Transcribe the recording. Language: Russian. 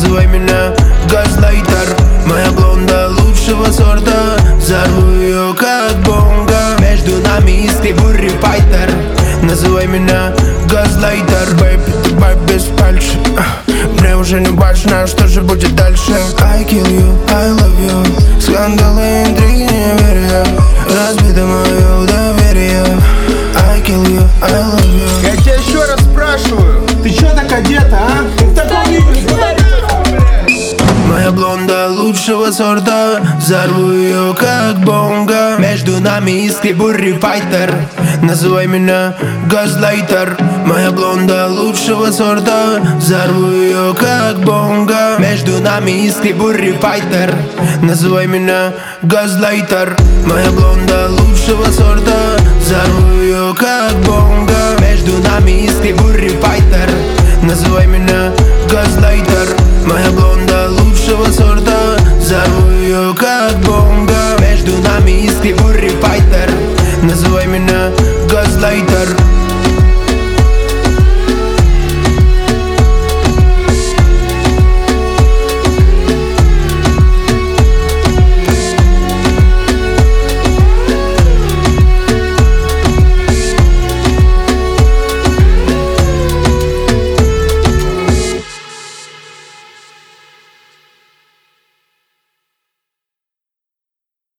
называй меня газлайтер. Моя блонда лучшего сорта, взорву ее как бомба. Между нами искры бурри файтер, называй меня газлайтер. Бэйби, ты бай без фальши, мне уже не важно, что же будет дальше. I kill you, I love you, скандалы, интриги, не верю, разбито мое доверие. I kill you, I love you. Я тебя еще раз спрашиваю, ты чё так одета, а? Ты в таком виде, Моя блонда лучшего сорта, взорву ее как бомба. Между нами искры бурри файтер, называй меня газлайтер. Моя блонда лучшего сорта, взорву ее как бомба. Между нами искры бурри файтер, называй меня газлайтер. Моя блонда лучшего сорта, взорву ее как бомба. Между нами искры бурри файтер, называй меня газлайтер. Моя блонда лучшего сорта, взорву ее как бомба. Между нами искры бурри файтер, называй меня газлайтер.